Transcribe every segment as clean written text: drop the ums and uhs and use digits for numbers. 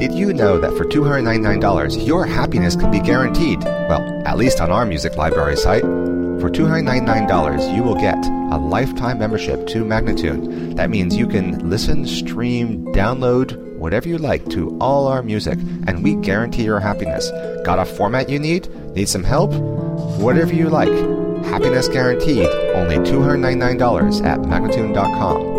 Did you know that for $299, your happiness can be guaranteed? Well, at least on our music library site. For $299, you will get a lifetime membership to Magnatune. That means you can listen, stream, download, whatever you like to all our music, and we guarantee your happiness. Got a format you need? Need some help? Whatever you like. Happiness guaranteed. Only $299 at Magnatune.com.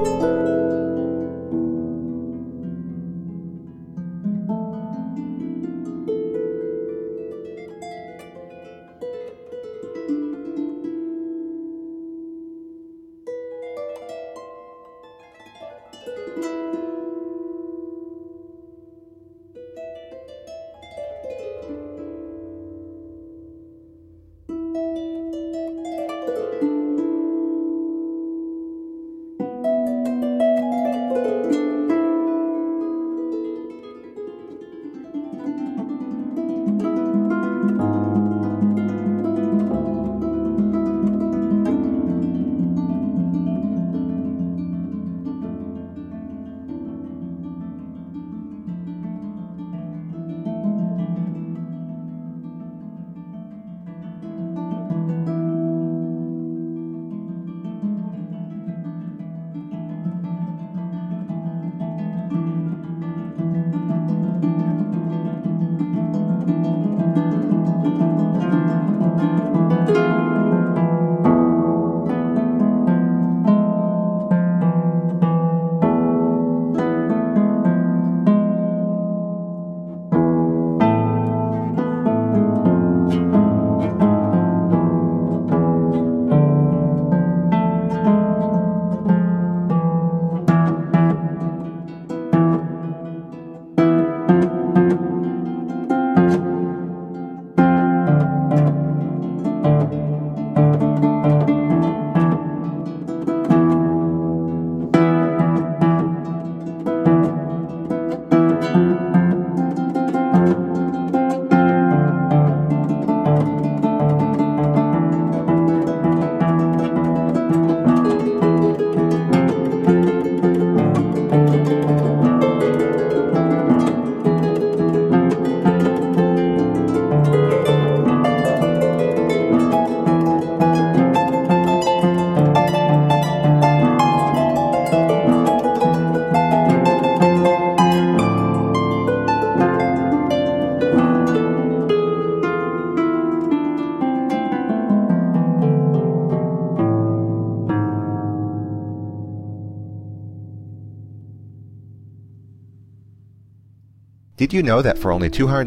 Did you know that for only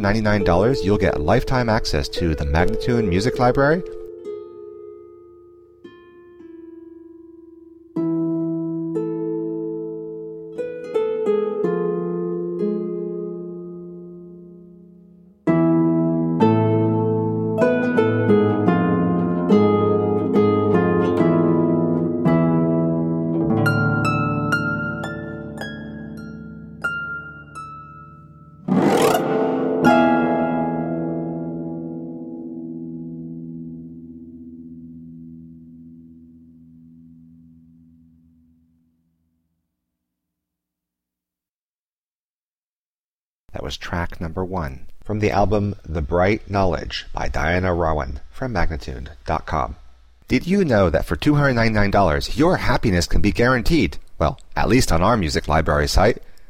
$299 you'll get lifetime access to the Magnatune Music Library? That was track number 1 from the album The Bright Knowledge by Diana Rowan from Magnatune.com. Did you know that for $299 your happiness can be guaranteed? Well, at least on our music library site.